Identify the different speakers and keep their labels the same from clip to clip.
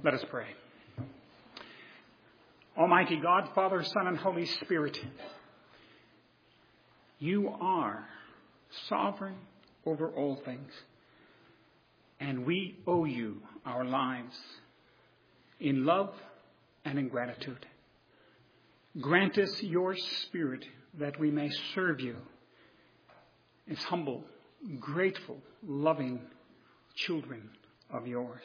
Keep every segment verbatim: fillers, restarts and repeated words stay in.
Speaker 1: Let us pray. Almighty God, Father, Son, and Holy Spirit, you are sovereign over all things, and we owe you our lives in love and in gratitude. Grant us your Spirit that we may serve you as humble, grateful, loving children of yours.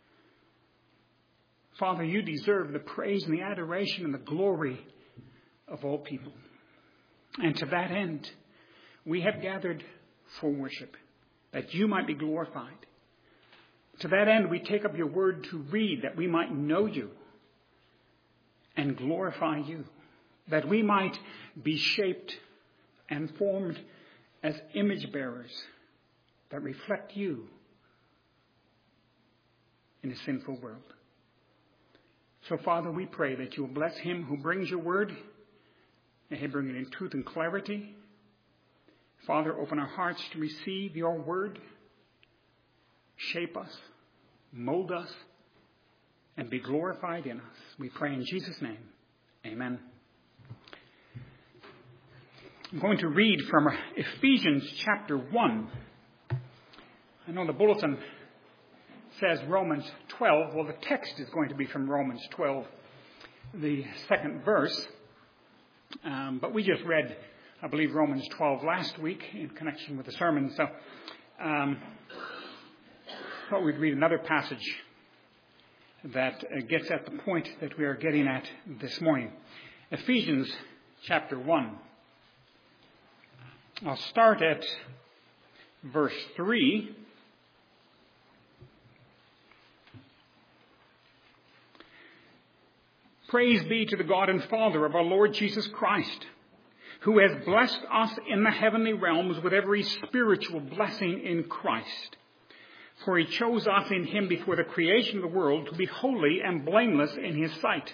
Speaker 1: Father, you deserve the praise and the adoration and the glory of all people. And to that end, we have gathered for worship, that you might be glorified. To that end, we take up your word to read, that we might know you and glorify you, that we might be shaped and formed as image bearers that reflect you in a sinful world. So, Father, we pray that you will bless him who brings your word. May he bring it in truth and clarity. Father, open our hearts to receive your word. Shape us, mold us, and be glorified in us. We pray in Jesus' name. Amen. I'm going to read from Ephesians chapter one. I know the bulletin says Romans twelve. Well, the text is going to be from Romans twelve, the second verse. Um, but we just read, I believe, Romans twelve last week in connection with the sermon. So um, I thought we'd read another passage that uh, gets at the point that we are getting at this morning. Ephesians chapter one. I'll start at verse three. Praise be to the God and Father of our Lord Jesus Christ, who has blessed us in the heavenly realms with every spiritual blessing in Christ. For he chose us in him before the creation of the world to be holy and blameless in his sight.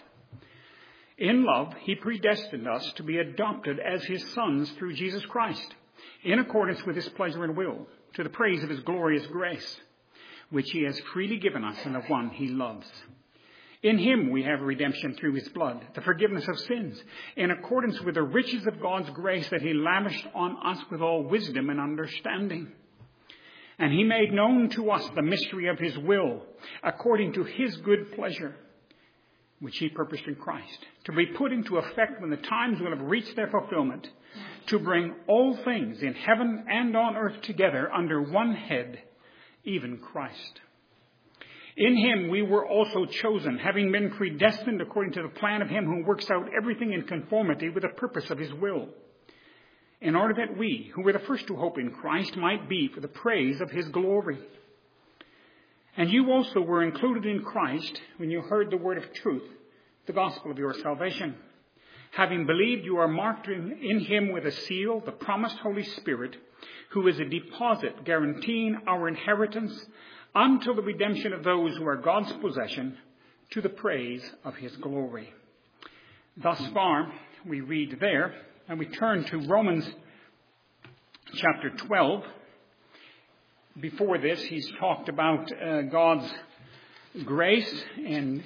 Speaker 1: In love, he predestined us to be adopted as his sons through Jesus Christ, in accordance with his pleasure and will, to the praise of his glorious grace, which he has freely given us in the one he loves. In him we have redemption through his blood, the forgiveness of sins, in accordance with the riches of God's grace that he lavished on us with all wisdom and understanding. And he made known to us the mystery of his will, according to his good pleasure, which he purposed in Christ, to be put into effect when the times will have reached their fulfillment, to bring all things in heaven and on earth together under one head, even Christ. In him we were also chosen, having been predestined according to the plan of him who works out everything in conformity with the purpose of his will, in order that we, who were the first to hope in Christ, might be for the praise of his glory. And you also were included in Christ when you heard the word of truth, the gospel of your salvation. Having believed, you are marked in, in him with a seal, the promised Holy Spirit, who is a deposit guaranteeing our inheritance until the redemption of those who are God's possession, to the praise of his glory. Thus far, we read there, and we turn to Romans chapter twelve. Before this, he's talked about uh, God's grace and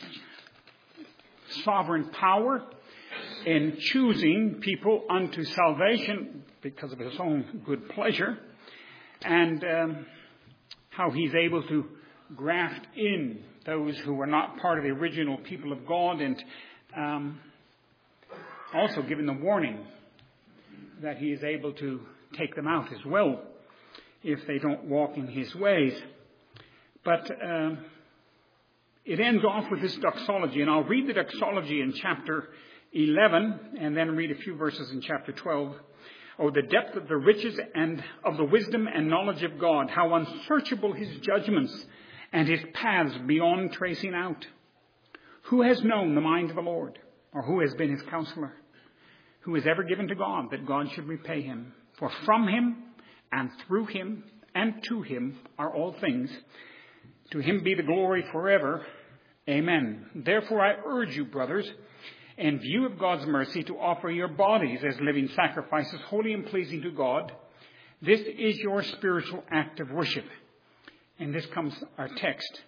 Speaker 1: sovereign power in choosing people unto salvation because of his own good pleasure, and um, how he's able to graft in those who are not part of the original people of God, and um, also given the warning that he is able to take them out as well if they don't walk in his ways. But um, it ends off with this doxology, and I'll read the doxology in chapter eleven and then read a few verses in chapter twelve. Oh, the depth of the riches and of the wisdom and knowledge of God, how unsearchable his judgments and his paths beyond tracing out. Who has known the mind of the Lord, or who has been his counselor? Who has ever given to God that God should repay him? For from him and through him and to him are all things. To him be the glory forever. Amen. Therefore I urge you, brothers, in view of God's mercy, to offer your bodies as living sacrifices, holy and pleasing to God. This is your spiritual act of worship. And this comes our text.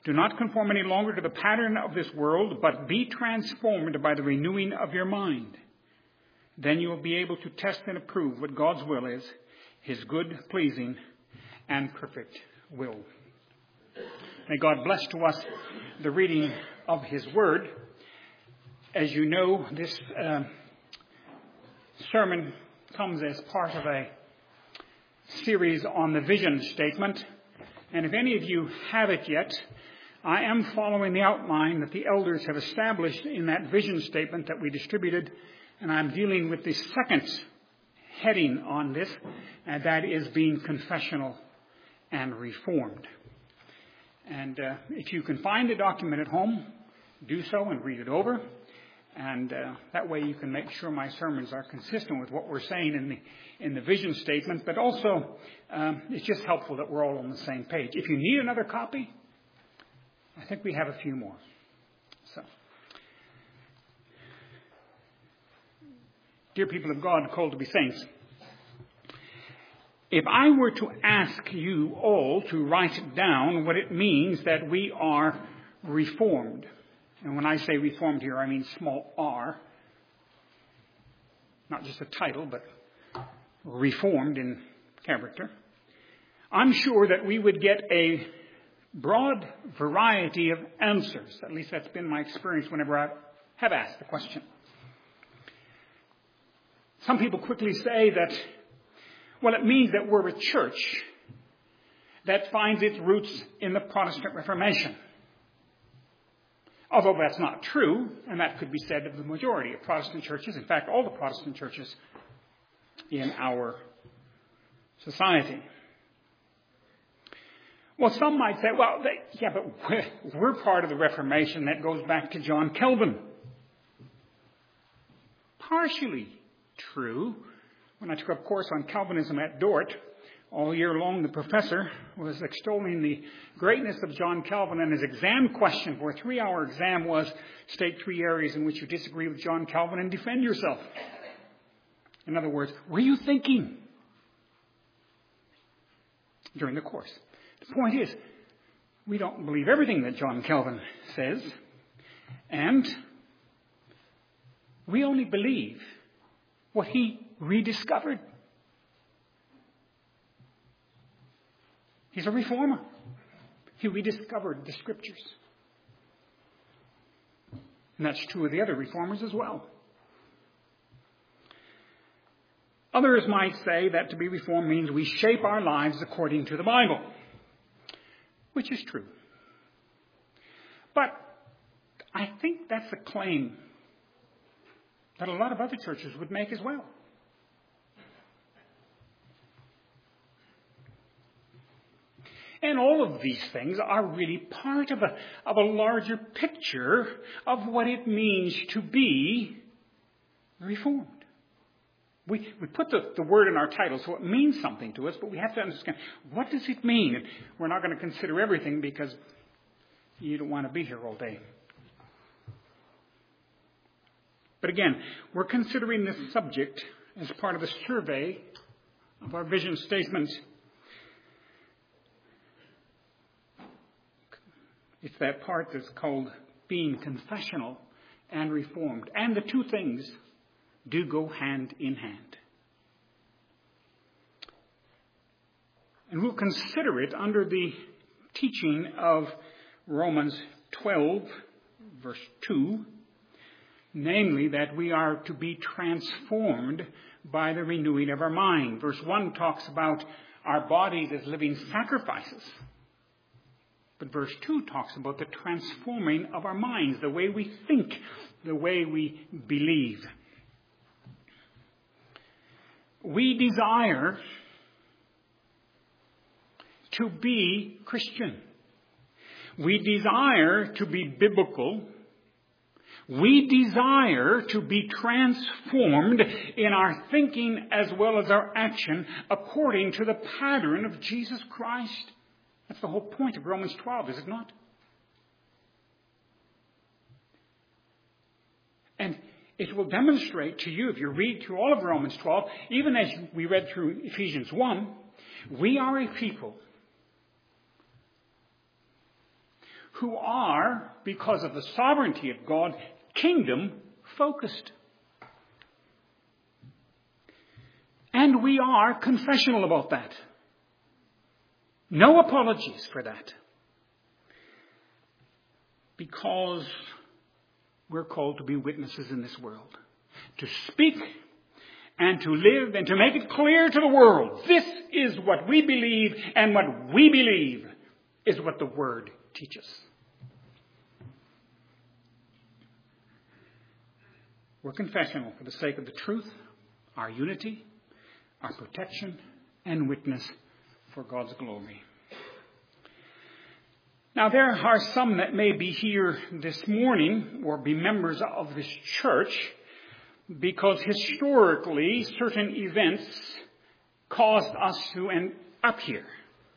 Speaker 1: Do not conform any longer to the pattern of this world, but be transformed by the renewing of your mind. Then you will be able to test and approve what God's will is, his good, pleasing, and perfect will. May God bless to us the reading of his word. As you know, this uh, sermon comes as part of a series on the vision statement. And if any of you have it yet, I am following the outline that the elders have established in that vision statement that we distributed, and I'm dealing with the second heading on this, and that is being confessional and reformed. And uh, if you can find the document at home, do so and read it over, and uh, that way you can make sure my sermons are consistent with what we're saying in the in the vision statement, but also um, it's just helpful that we're all on the same page. If you need another copy, I think we have a few more. So, dear people of God, called to be saints, if I were to ask you all to write down what it means that we are reformed, and when I say reformed here, I mean small r, not just a title, but reformed in character, I'm sure that we would get a broad variety of answers. At least that's been my experience whenever I have asked the question. Some people quickly say that, well, it means that we're a church that finds its roots in the Protestant Reformation. Although that's not true, and that could be said of the majority of Protestant churches, in fact, all the Protestant churches in our society. Well, some might say, well, they, yeah, but we're, we're part of the Reformation that goes back to John Calvin. Partially true. When I took a course on Calvinism at Dort, all year long the professor was extolling the greatness of John Calvin, and his exam question for a three-hour exam was, state three areas in which you disagree with John Calvin and defend yourself. In other words, were you thinking during the course? The point is, we don't believe everything that John Calvin says, and we only believe what he rediscovered. He's a reformer. He rediscovered the scriptures. And that's true of the other reformers as well. Others might say that to be reformed means we shape our lives according to the Bible, which is true. But I think that's a claim that a lot of other churches would make as well. And all of these things are really part of a, of a larger picture of what it means to be reformed. We, we put the, the word in our title, so it means something to us, but we have to understand, what does it mean? And we're not going to consider everything because you don't want to be here all day. But again, we're considering this subject as part of a survey of our vision statement. It's that part that's called being confessional and reformed. And the two things do go hand in hand. And we'll consider it under the teaching of Romans twelve, verse two, namely that we are to be transformed by the renewing of our mind. Verse one talks about our bodies as living sacrifices. But verse two talks about the transforming of our minds, the way we think, the way we believe. We desire to be Christian. We desire to be biblical. We desire to be transformed in our thinking as well as our action according to the pattern of Jesus Christ. That's the whole point of Romans twelve, is it not? And it will demonstrate to you, if you read through all of Romans twelve, even as we read through Ephesians one, we are a people who are, because of the sovereignty of God, kingdom-focused. And we are confessional about that. No apologies for that. Because we're called to be witnesses in this world. To speak and to live and to make it clear to the world. This is what we believe, and what we believe is what the Word teaches. We're confessional for the sake of the truth, our unity, our protection, and witness for God's glory. Now, there are some that may be here this morning or be members of this church because historically certain events caused us to end up here.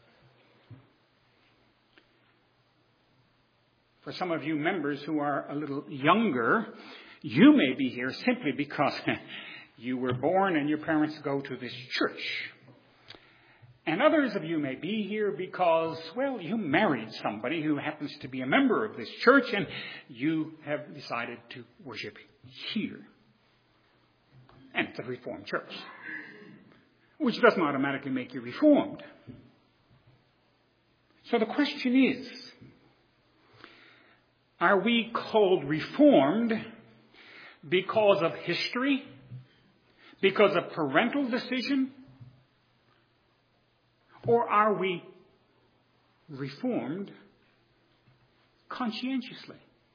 Speaker 1: For some of you members who are a little younger, you may be here simply because you were born and your parents go to this church. And others of you may be here because, well, you married somebody who happens to be a member of this church and you have decided to worship here. And it's a Reformed church, which doesn't automatically make you Reformed. So the question is, are we called Reformed because of history, because of parental decision, or are we Reformed conscientiously,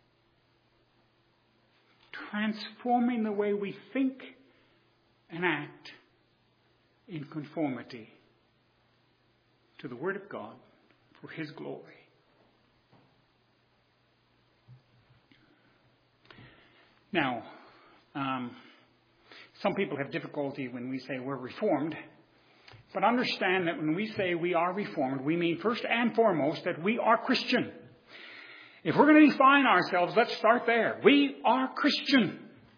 Speaker 1: transforming the way we think and act in conformity to the Word of God for His glory? Now, um, some people have difficulty when we say we're Reformed. But understand that when we say we are Reformed, we mean first and foremost that we are Christian. If we're going to define ourselves, let's start there. We are Christian.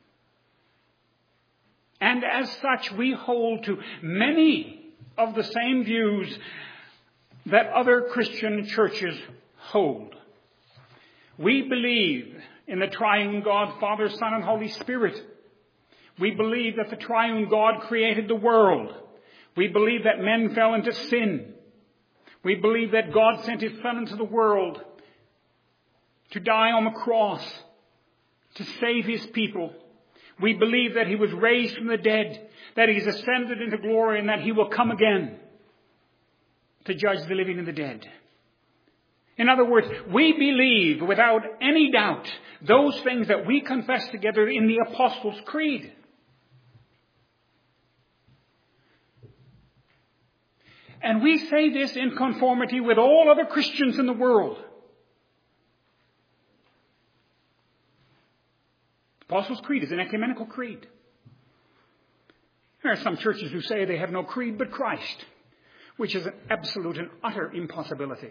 Speaker 1: And as such, we hold to many of the same views that other Christian churches hold. We believe in the triune God, Father, Son, and Holy Spirit. We believe that the triune God created the world. We believe that men fell into sin. We believe that God sent His Son into the world to die on the cross, to save His people. We believe that He was raised from the dead, that He's ascended into glory, and that He will come again to judge the living and the dead. In other words, we believe without any doubt those things that we confess together in the Apostles' Creed. And we say this in conformity with all other Christians in the world. Apostles' Creed is an ecumenical creed. There are some churches who say they have no creed but Christ, which is an absolute and utter impossibility.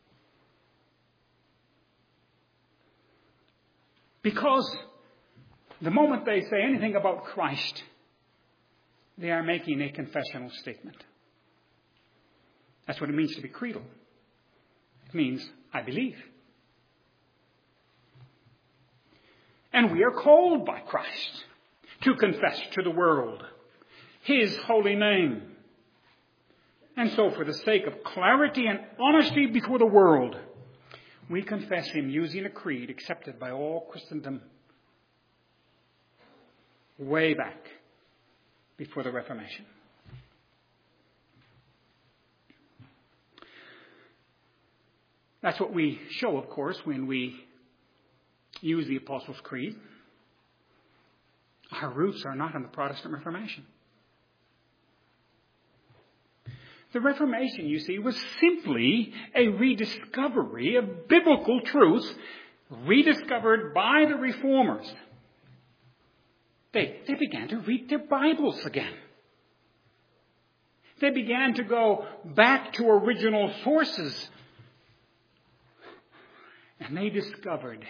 Speaker 1: Because the moment they say anything about Christ, they are making a confessional statement. That's what it means to be creedal. It means, I believe. And we are called by Christ to confess to the world His holy name. And so for the sake of clarity and honesty before the world, we confess Him using a creed accepted by all Christendom way back before the Reformation. That's what we show, of course, when we use the Apostles' Creed. Our roots are not in the Protestant Reformation. The Reformation, you see, was simply a rediscovery of biblical truth rediscovered by the Reformers. They, they began to read their Bibles again. They began to go back to original sources. And they discovered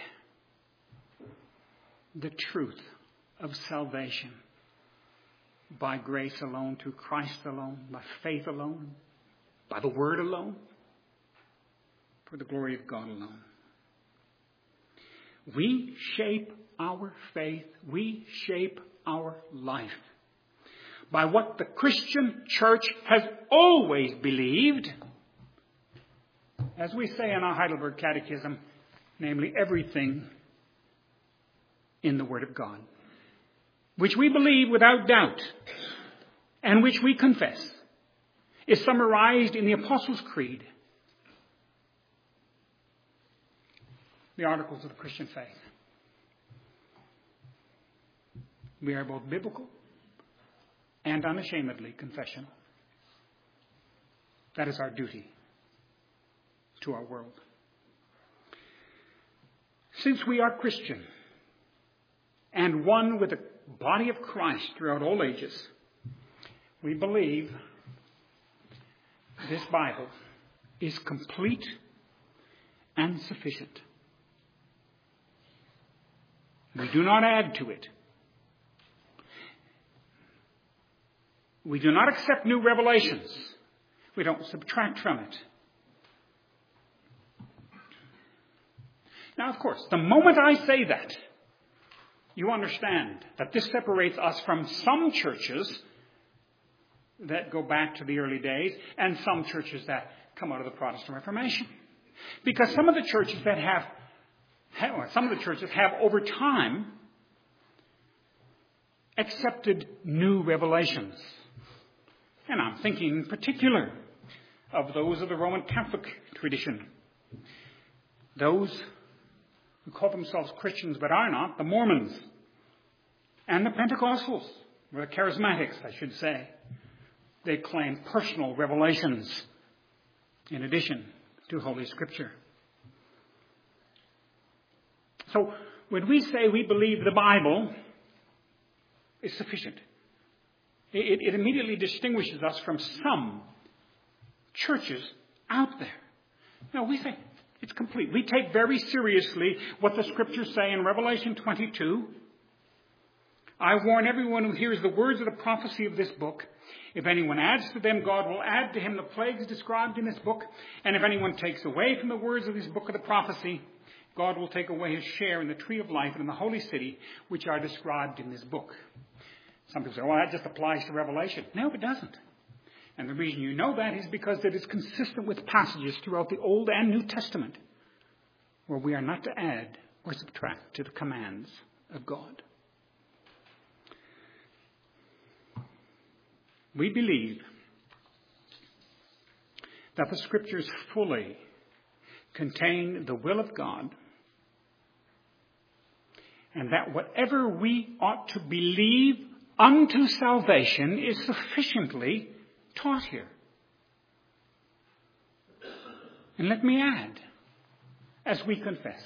Speaker 1: the truth of salvation by grace alone, through Christ alone, by faith alone, by the Word alone, for the glory of God alone. We shape our faith. We shape our life by what the Christian church has always believed, as we say in our Heidelberg Catechism, namely everything in the Word of God, which we believe without doubt and which we confess, is summarized in the Apostles' Creed, the Articles of the Christian Faith. We are both biblical and unashamedly confessional. That is our duty to our world. Since we are Christian and one with the body of Christ throughout all ages, we believe this Bible is complete and sufficient. We do not add to it. We do not accept new revelations. We don't subtract from it. Now, of course, the moment I say that, you understand that this separates us from some churches that go back to the early days and some churches that come out of the Protestant Reformation. Because some of the churches that have, have some of the churches have over time accepted new revelations. And I'm thinking in particular of those of the Roman Catholic tradition. Those who call themselves Christians but are not, the Mormons and the Pentecostals, or the Charismatics, I should say. They claim personal revelations in addition to Holy Scripture. So when we say we believe the Bible is sufficient, it, it immediately distinguishes us from some churches out there. No, we say it's complete. We take very seriously what the Scriptures say in Revelation twenty-two. I warn everyone who hears the words of the prophecy of this book. If anyone adds to them, God will add to him the plagues described in this book. And if anyone takes away from the words of this book of the prophecy, God will take away his share in the tree of life and in the holy city, which are described in this book. Some people say, well, that just applies to Revelation. No, it doesn't. And the reason you know that is because it is consistent with passages throughout the Old and New Testament where we are not to add or subtract to the commands of God. We believe that the Scriptures fully contain the will of God, and that whatever we ought to believe unto salvation is sufficiently taught here. And let me add, as we confess,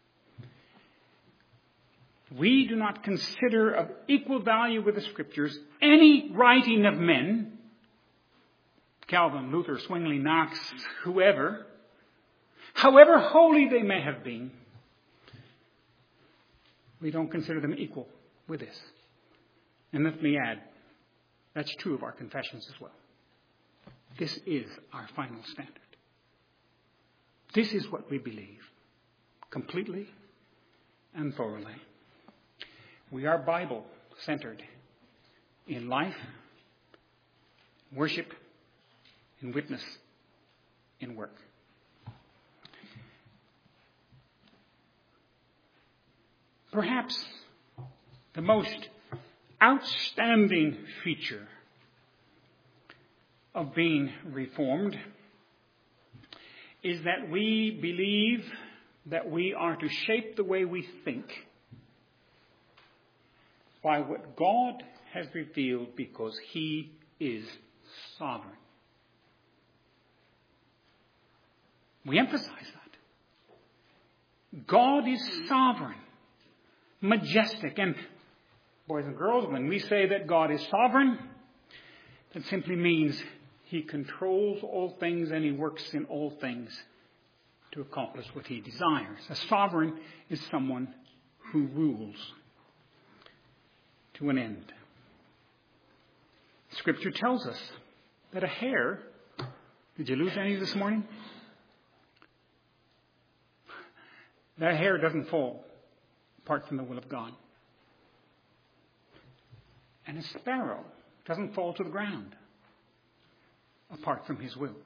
Speaker 1: we do not consider of equal value with the Scriptures any writing of men, Calvin, Luther, Zwingli, Knox, whoever, however holy they may have been. We don't consider them equal with this. And let me add, that's true of our confessions as well. This is our final standard. This is what we believe, completely and thoroughly. We are Bible-centered in life, worship, in witness, in work. Perhaps the most outstanding feature of being Reformed is that we believe that we are to shape the way we think by what God has revealed, because he is sovereign. We emphasize that. God is sovereign, majestic. And boys and girls, when we say that God is sovereign, that simply means he controls all things and he works in all things to accomplish what he desires. A sovereign is someone who rules to an end. Scripture tells us that a hair, did you lose any this morning? That hair doesn't fall apart from the will of God. And a sparrow doesn't fall to the ground apart from his will.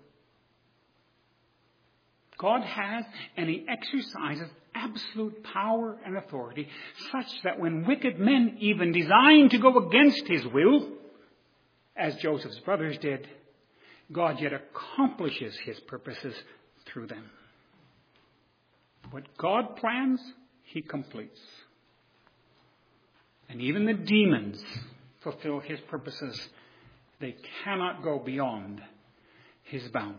Speaker 1: God has, and he exercises absolute power and authority, such that when wicked men even design to go against his will, as Joseph's brothers did, God yet accomplishes his purposes through them. What God plans, he completes. And even the demons fulfill his purposes. They cannot go beyond his boundaries.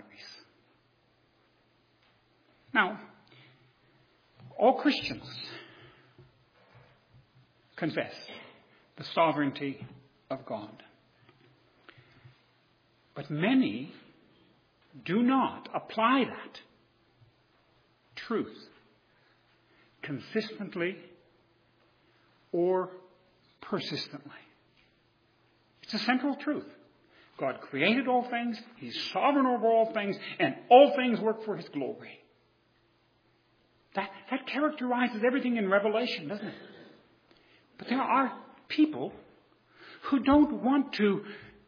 Speaker 1: Now, all Christians confess the sovereignty of God. But many do not apply that truth consistently or persistently. It's a central truth. God created all things, he's sovereign over all things, and all things work for his glory. That, that characterizes everything in Revelation, doesn't it? But there are people who don't want to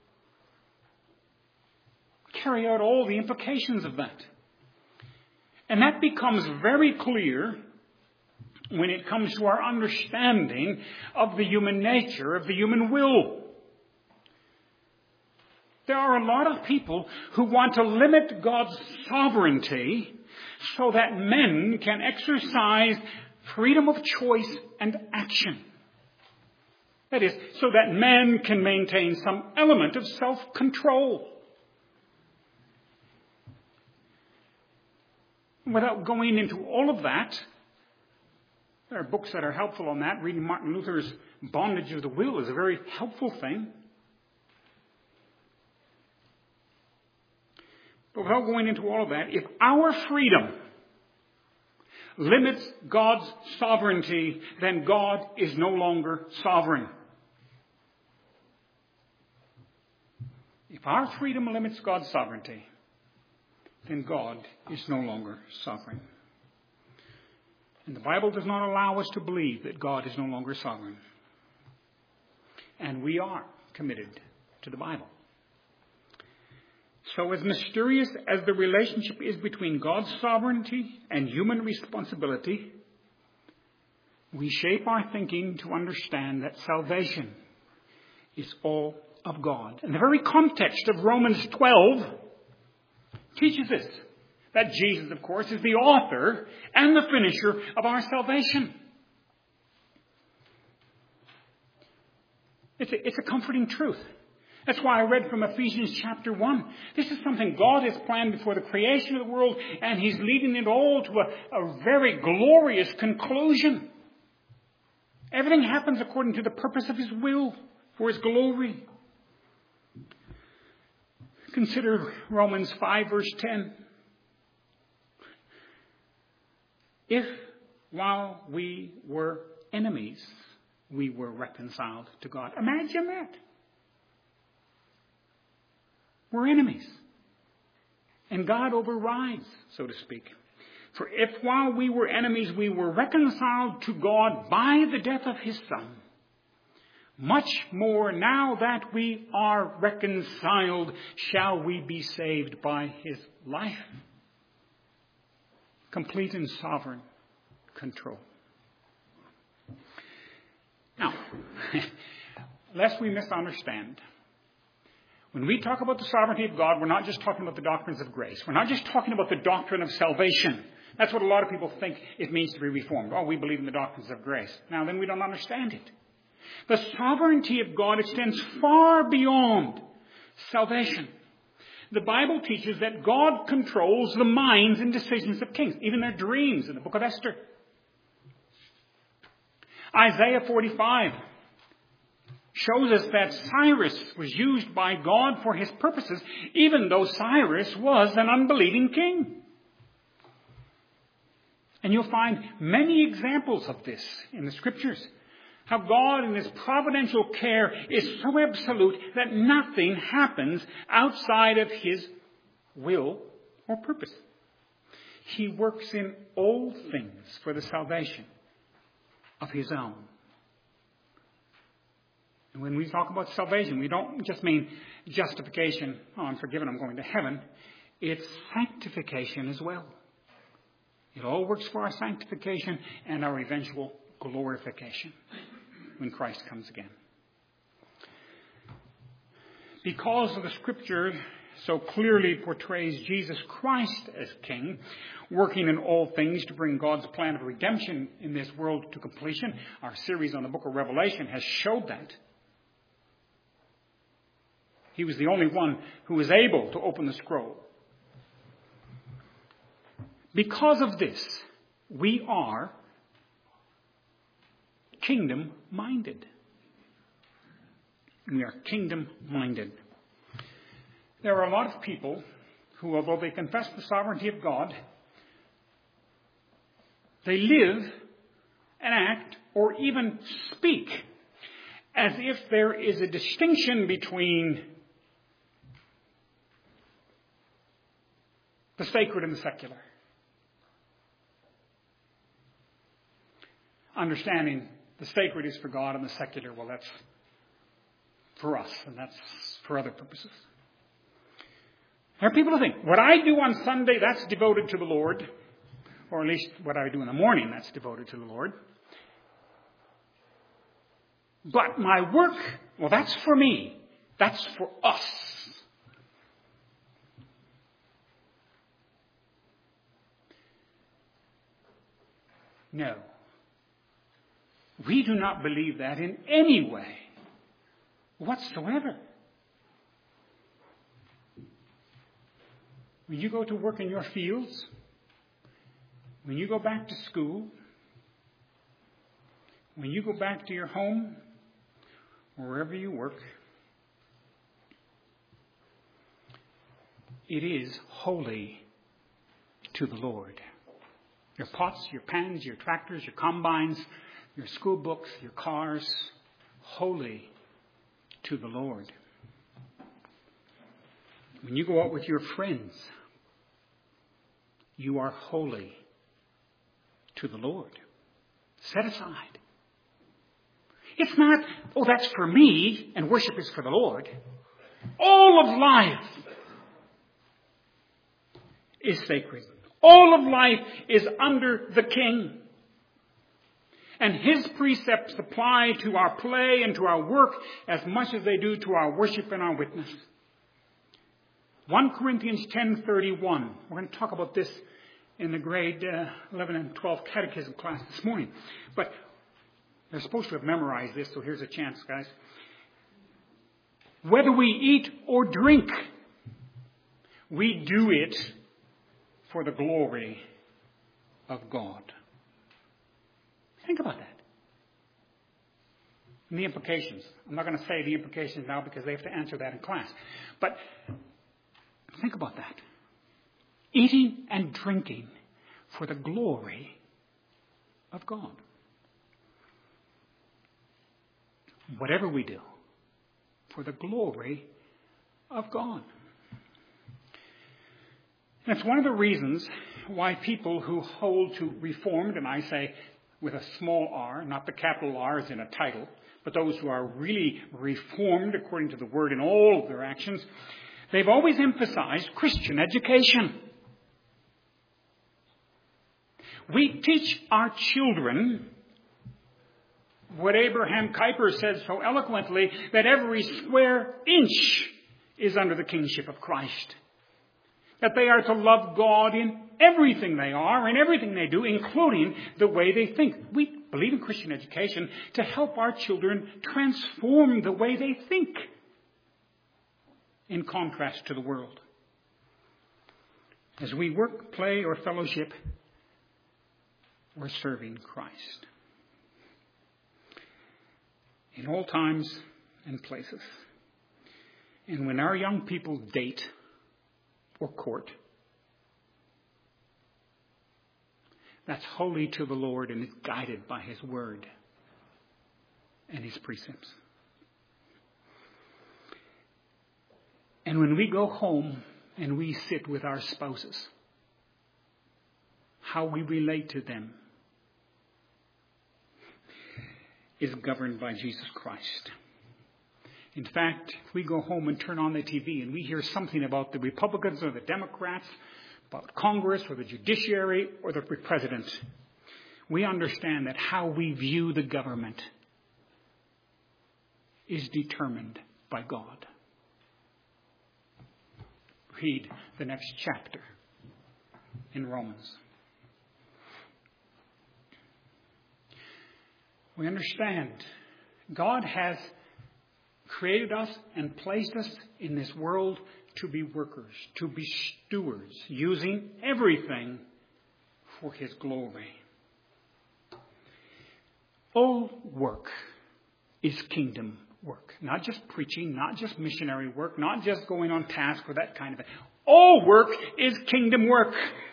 Speaker 1: carry out all the implications of that. And that becomes very clear when it comes to our understanding of the human nature, of the human will. There are a lot of people who want to limit God's sovereignty so that men can exercise freedom of choice and action. That is, so that men can maintain some element of self-control. Without going into all of that, there are books that are helpful on that. Reading Martin Luther's Bondage of the Will is a very helpful thing. But without going into all of that, if our freedom limits God's sovereignty, then God is no longer sovereign. If our freedom limits God's sovereignty, then God is no longer sovereign. And the Bible does not allow us to believe that God is no longer sovereign. And we are committed to the Bible. So as mysterious as the relationship is between God's sovereignty and human responsibility, we shape our thinking to understand that salvation is all of God. And the very context of Romans twelve teaches us that Jesus, of course, is the author and the finisher of our salvation. It's a, it's a comforting truth. That's why I read from Ephesians chapter one. This is something God has planned before the creation of the world, and he's leading it all to a, a very glorious conclusion. Everything happens according to the purpose of his will for his glory. Consider Romans five verse ten. If while we were enemies, we were reconciled to God. Imagine that. We're enemies. And God overrides, so to speak. For if while we were enemies, we were reconciled to God by the death of his Son, much more now that we are reconciled, shall we be saved by his life. Complete and sovereign control. Now, lest we misunderstand, when we talk about the sovereignty of God, we're not just talking about the doctrines of grace. We're not just talking about the doctrine of salvation. That's what a lot of people think it means to be reformed. Oh, we believe in the doctrines of grace. Now, then we don't understand it. The sovereignty of God extends far beyond salvation. The Bible teaches that God controls the minds and decisions of kings, even their dreams in the book of Esther. Isaiah forty-five shows us that Cyrus was used by God for his purposes, even though Cyrus was an unbelieving king. And you'll find many examples of this in the Scriptures. How God in his providential care is so absolute that nothing happens outside of his will or purpose. He works in all things for the salvation of his own. And when we talk about salvation, we don't just mean justification. Oh, I'm forgiven, I'm going to heaven. It's sanctification as well. It all works for our sanctification and our eventual glorification when Christ comes again. Because of the Scripture so clearly portrays Jesus Christ as King, working in all things to bring God's plan of redemption in this world to completion. Our series on the book of Revelation has showed that. He was the only one who was able to open the scroll. Because of this, we are kingdom-minded. We are kingdom-minded. There are a lot of people who, although they confess the sovereignty of God, they live and act or even speak as if there is a distinction between the sacred and the secular. Understanding the sacred is for God and the secular, well, that's for us and that's for other purposes. There are people who think, what I do on Sunday, that's devoted to the Lord. Or at least what I do in the morning, that's devoted to the Lord. But my work, well, that's for me. That's for us. No. We do not believe that in any way whatsoever. When you go to work in your fields, when you go back to school, when you go back to your home, or wherever you work, it is holy to the Lord. Your pots, your pans, your tractors, your combines, your school books, your cars, holy to the Lord. When you go out with your friends, you are holy to the Lord. Set aside. It's not, oh, that's for me, and worship is for the Lord. All of life is sacred. All of life is under the King. And his precepts apply to our play and to our work as much as they do to our worship and our witness. First Corinthians ten thirty-one. We're going to talk about this in the grade uh, eleven and twelve catechism class this morning. But they're supposed to have memorized this, so here's a chance, guys. Whether we eat or drink, we do it for the glory of God. Think about that. And the implications. I'm not going to say the implications now because they have to answer that in class. But think about that. Eating and drinking for the glory of God. Whatever we do, for the glory of God. And it's one of the reasons why people who hold to Reformed, and I say with a small r, not the capital R as in a title, but those who are really Reformed according to the Word in all of their actions, they've always emphasized Christian education. We teach our children what Abraham Kuyper says so eloquently, that every square inch is under the kingship of Christ. That they are to love God in everything they are and everything they do, including the way they think. We believe in Christian education to help our children transform the way they think in contrast to the world. As we work, play, or fellowship, we're serving Christ. In all times and places. And when our young people date or court, that's holy to the Lord and is guided by his word and his precepts. And when we go home and we sit with our spouses, how we relate to them is governed by Jesus Christ. In fact, if we go home and turn on the T V and we hear something about the Republicans or the Democrats, about Congress or the judiciary or the president, we understand that how we view the government is determined by God. Read the next chapter in Romans. We understand God has created us and placed us in this world to be workers, to be stewards, using everything for His glory. All work is kingdom work. Not just preaching, not just missionary work, not just going on task or that kind of thing. All work is kingdom work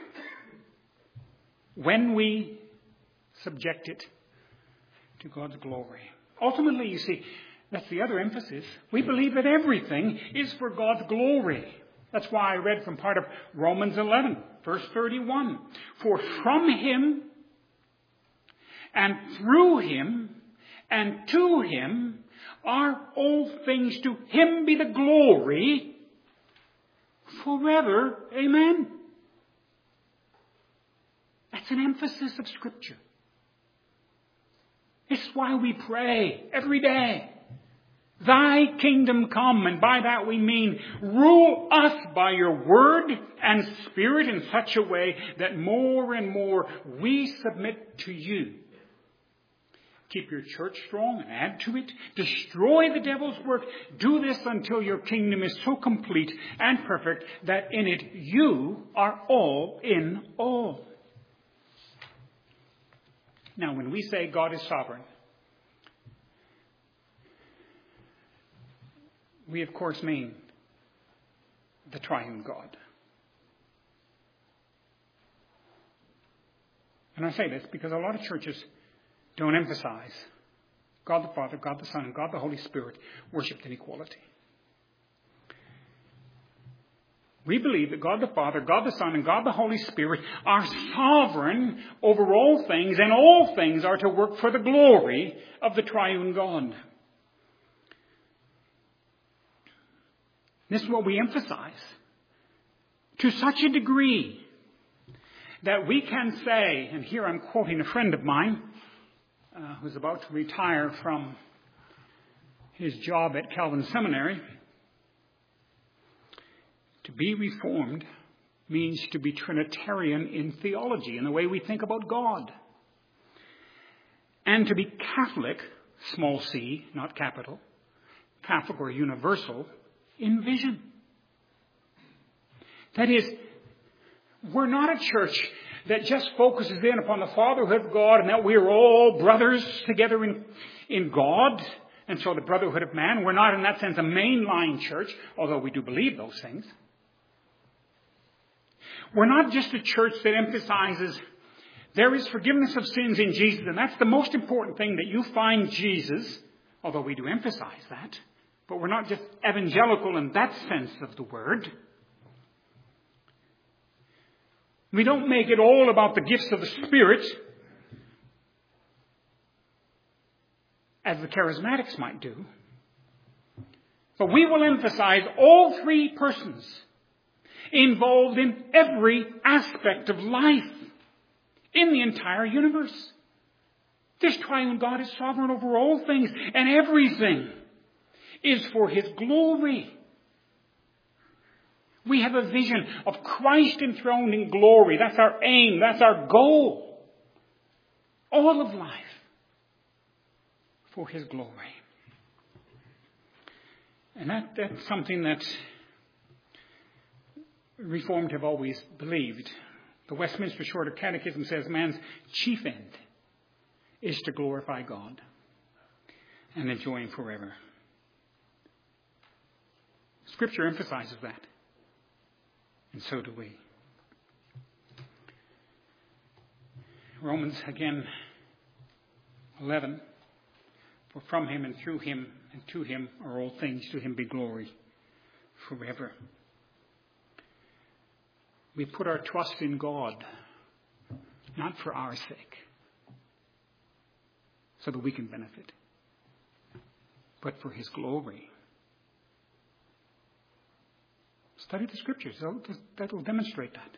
Speaker 1: when we subject it to God's glory. Ultimately, you see, that's the other emphasis. We believe that everything is for God's glory. That's why I read from part of Romans eleven, verse thirty-one. For from Him and through Him and to Him are all things. To Him be the glory forever. Amen. That's an emphasis of Scripture. It's why we pray every day. Thy kingdom come, and by that we mean rule us by your word and spirit in such a way that more and more we submit to you. Keep your church strong and add to it. Destroy the devil's work. Do this until your kingdom is so complete and perfect that in it you are all in all. Now, when we say God is sovereign, we, of course, mean the triune God. And I say this because a lot of churches don't emphasize God the Father, God the Son, and God the Holy Spirit worshipped in equality. We believe that God the Father, God the Son, and God the Holy Spirit are sovereign over all things, and all things are to work for the glory of the triune God. This is what we emphasize to such a degree that we can say, and here I'm quoting a friend of mine uh, who's about to retire from his job at Calvin Seminary, to be Reformed means to be Trinitarian in theology, in the way we think about God. And to be Catholic, small c, not capital, Catholic or universal, in vision. That is, we're not a church that just focuses in upon the fatherhood of God and that we are all brothers together in, in God, and so the brotherhood of man. We're not in that sense a mainline church, although we do believe those things. We're not just a church that emphasizes there is forgiveness of sins in Jesus, and that's the most important thing, that you find Jesus, although we do emphasize that. But we're not just evangelical in that sense of the word. We don't make it all about the gifts of the Spirit, as the charismatics might do. But we will emphasize all three persons involved in every aspect of life in the entire universe. This triune God is sovereign over all things, and everything is for His glory. We have a vision of Christ enthroned in glory. That's our aim. That's our goal. All of life for His glory. And that, that's something that Reformed have always believed. The Westminster Shorter Catechism says man's chief end is to glorify God and enjoy Him forever. Scripture emphasizes that. And so do we. Romans, again, eleven. For from Him and through Him and to Him are all things. To Him be glory forever. We put our trust in God, not for our sake, so that we can benefit, but for His glory. Study the Scriptures. That will demonstrate that.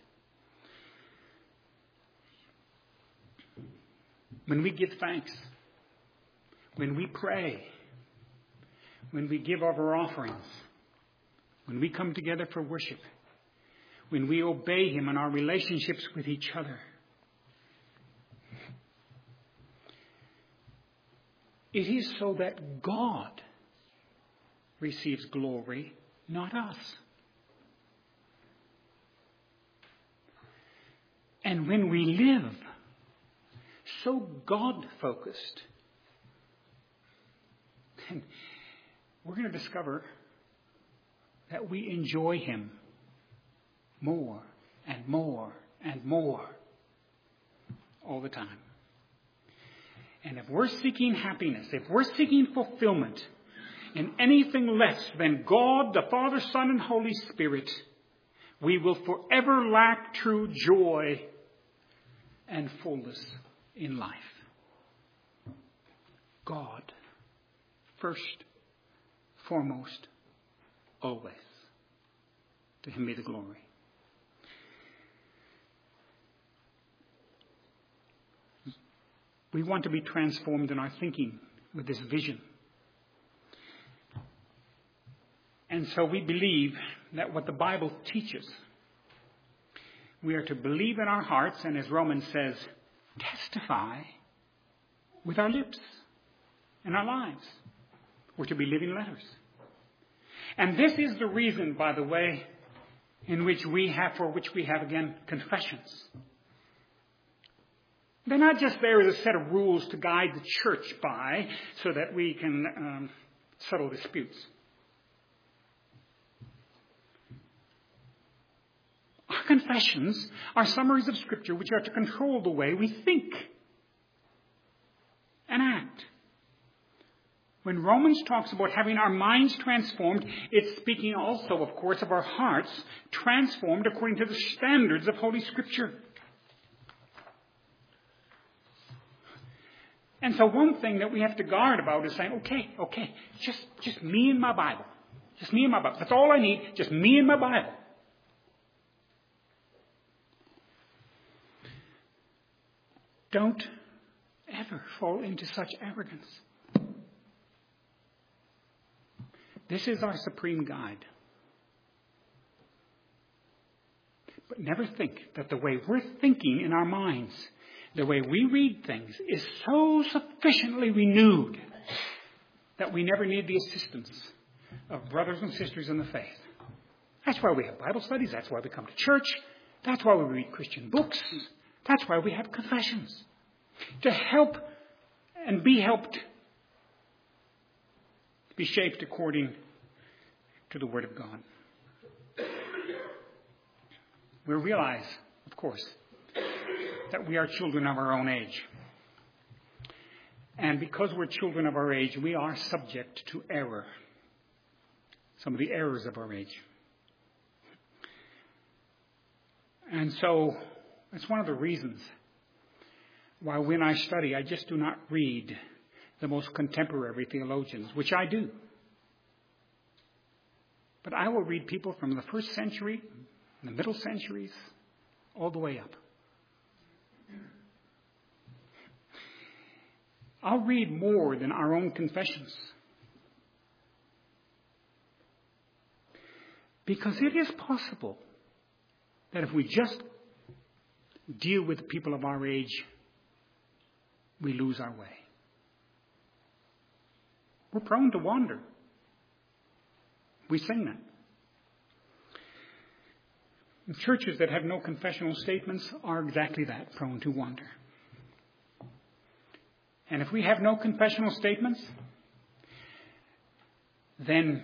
Speaker 1: When we give thanks, when we pray, when we give of our offerings, when we come together for worship, when we obey Him in our relationships with each other, it is so that God receives glory, not us. And when we live so God-focused, then we're going to discover that we enjoy Him more and more and more all the time. And if we're seeking happiness, if we're seeking fulfillment in anything less than God, the Father, Son, and Holy Spirit, we will forever lack true joy and fullness in life. God, first, foremost, always. To Him be the glory. We want to be transformed in our thinking with this vision. And so we believe that what the Bible teaches, we are to believe in our hearts, and as Romans says, testify with our lips in our lives. We're to be living letters. And this is the reason, by the way, in which we have, for which we have, again, confessions. They're not just there as a set of rules to guide the church by so that we can um, settle disputes. Our confessions are summaries of Scripture which are to control the way we think and act. When Romans talks about having our minds transformed, it's speaking also, of course, of our hearts transformed according to the standards of Holy Scripture. And so one thing that we have to guard about is saying, okay, okay, just, just me and my Bible. Just me and my Bible. That's all I need, just me and my Bible. Don't ever fall into such arrogance. This is our supreme guide. But never think that the way we're thinking in our minds, the way we read things, is so sufficiently renewed that we never need the assistance of brothers and sisters in the faith. That's why we have Bible studies. That's why we come to church. That's why we read Christian books. That's why we have confessions. To help and be helped, be shaped according to the Word of God. We realize, of course, that we are children of our own age. And because we're children of our age, we are subject to error. Some of the errors of our age. And so, it's one of the reasons why when I study, I just do not read the most contemporary theologians, which I do. But I will read people from the first century, the middle centuries, all the way up. I'll read more than our own confessions. Because it is possible that if we just deal with the people of our age, we lose our way. We're prone to wander. We sing that. And churches that have no confessional statements are exactly that, prone to wander. And if we have no confessional statements, then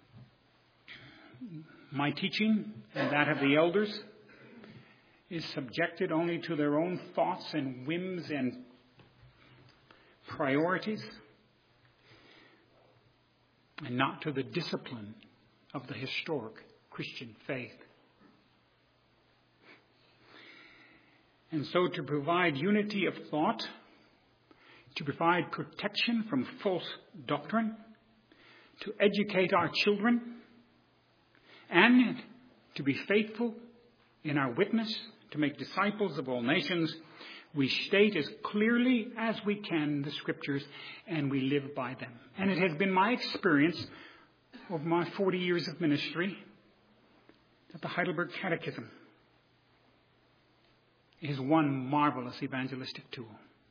Speaker 1: my teaching and that of the elders is subjected only to their own thoughts and whims and priorities, and not to the discipline of the historic Christian faith. And so to provide unity of thought, to provide protection from false doctrine, to educate our children, and to be faithful in our witness, to make disciples of all nations. We state as clearly as we can the Scriptures, and we live by them. And it has been my experience over my forty years of ministry that the Heidelberg Catechism is one marvelous evangelistic tool.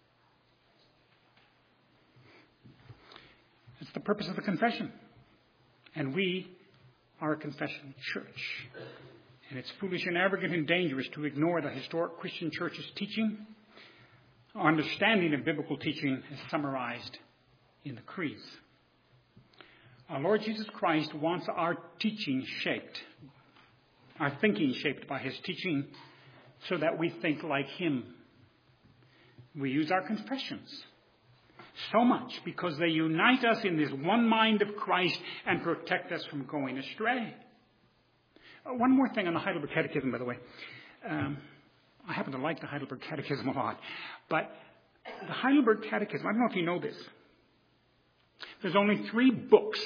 Speaker 1: It's the purpose of the confession. And we are a confession church. And it's foolish and arrogant and dangerous to ignore the historic Christian church's teaching. Our understanding of biblical teaching is summarized in the creeds. Our Lord Jesus Christ wants our teaching shaped, our thinking shaped by his teaching, so that we think like him. We use our confessions so much because they unite us in this one mind of Christ and protect us from going astray. Uh, one more thing on the Heidelberg Catechism, by the way. Um, I happen to like the Heidelberg Catechism a lot. But the Heidelberg Catechism, I don't know if you know this. There's only three books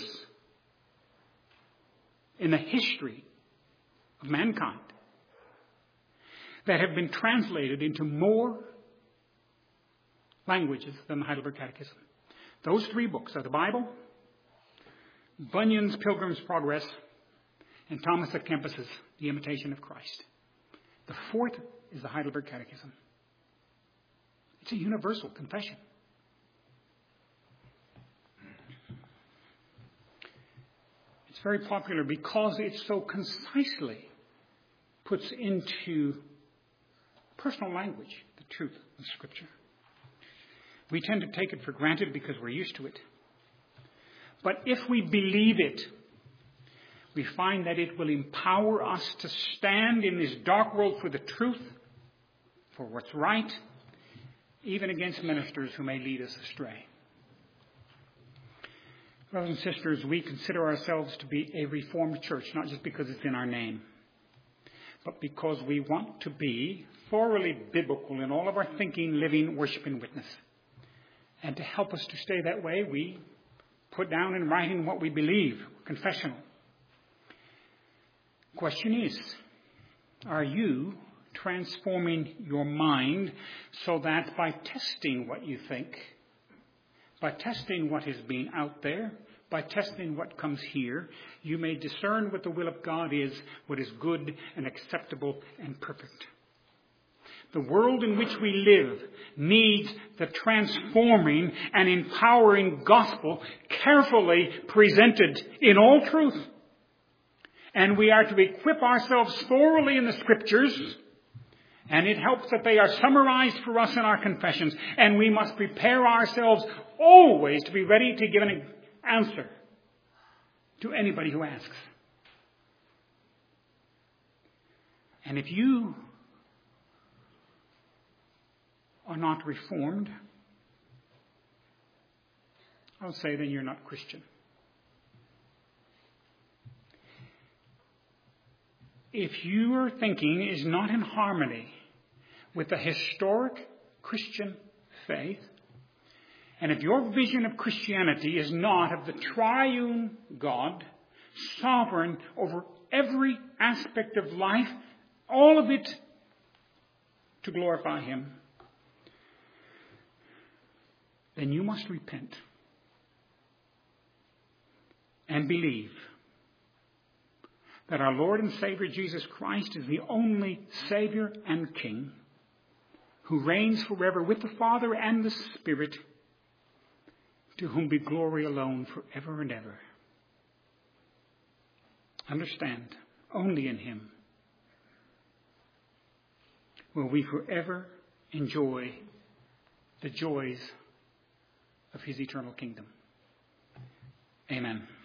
Speaker 1: in the history of mankind that have been translated into more languages than the Heidelberg Catechism. Those three books are the Bible, Bunyan's Pilgrim's Progress, and Thomas à Kempis's The Imitation of Christ. The fourth is the Heidelberg Catechism. It's a universal confession. It's very popular because it so concisely puts into personal language the truth of Scripture. We tend to take it for granted because we're used to it. But if we believe it, we find that it will empower us to stand in this dark world for the truth, for what's right, even against ministers who may lead us astray. Brothers and sisters, we consider ourselves to be a Reformed church, not just because it's in our name, but because we want to be thoroughly biblical in all of our thinking, living, worship, and witness. And to help us to stay that way, we put down in writing what we believe, confessional. Question is, are you transforming your mind so that by testing what you think, by testing what is being out there, by testing what comes here, you may discern what the will of God is, what is good and acceptable and perfect? The world in which we live needs the transforming and empowering gospel carefully presented in all truth. And we are to equip ourselves thoroughly in the Scriptures, and it helps that they are summarized for us in our confessions. And we must prepare ourselves always to be ready to give an answer to anybody who asks. And if you are not reformed, I'll say then you're not Christian. If your thinking is not in harmony with the historic Christian faith, and if your vision of Christianity is not of the triune God, sovereign over every aspect of life, all of it to glorify him, then you must repent and believe that our Lord and Savior Jesus Christ is the only Savior and King who reigns forever with the Father and the Spirit, to whom be glory alone forever and ever. Understand, only in him will we forever enjoy the joys of his eternal kingdom. Amen.